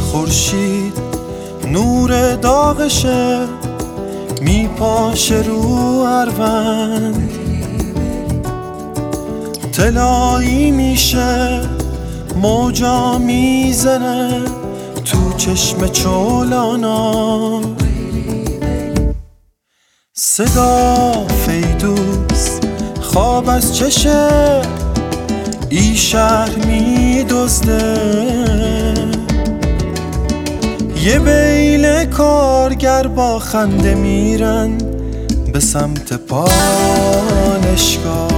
خورشید نور داغشه میپاشه رو اروند، طلایی میشه موجا میزنه تو چشم چولانا، صدا فیدوس خواب از چشه ای شهر میدزده، یه بیل کارگر با خنده میرن به سمت پالشگاه.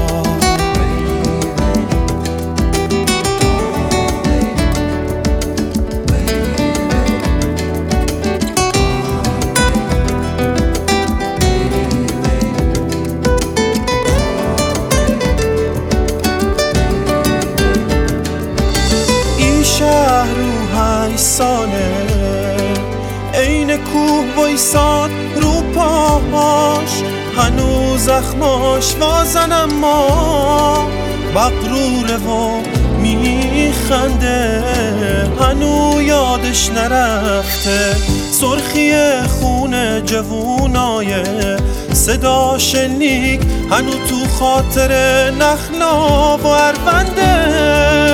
شهر رو 8 ساله عین کوه وایساد رو پاهاش، هنوز زخماش وازن اما مغروره و میخنده، هنو یادش نرفته سرخی خون جوونای صدا شلیک، هنو تو خاطر نخلا و ارونده.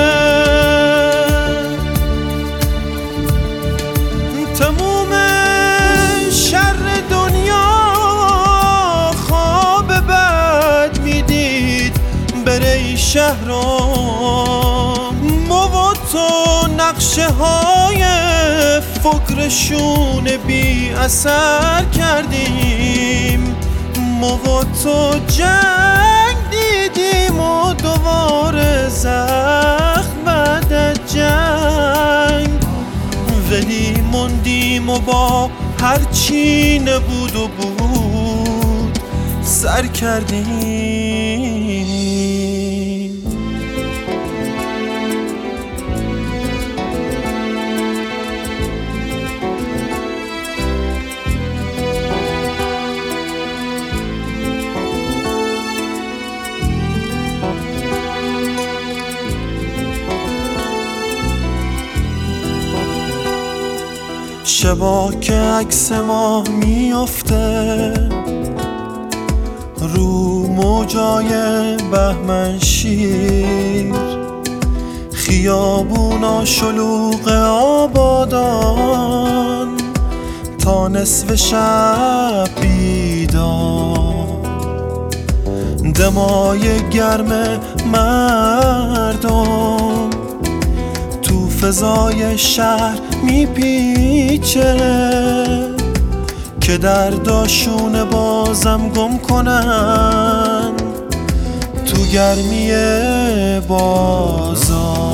تموم شر دنیا خواب بد میدید بره شهرام، ما و تو نقشه های فکرشون بی اثر کردیم، ما و تو جنگ دیدیم و دوباره زخم بعد جنگ، ولی موندیم و با هرچی نبود و بود سر کردیم. شبا که عکس ما میافته رو موجای بهمن شیر، خیابونا شلوغ آبادان تا نصف شب بیدار، دمای گرم مردم تو فضای شهر میپیچه که درداشون بازم گم کنن تو گرمی بازار.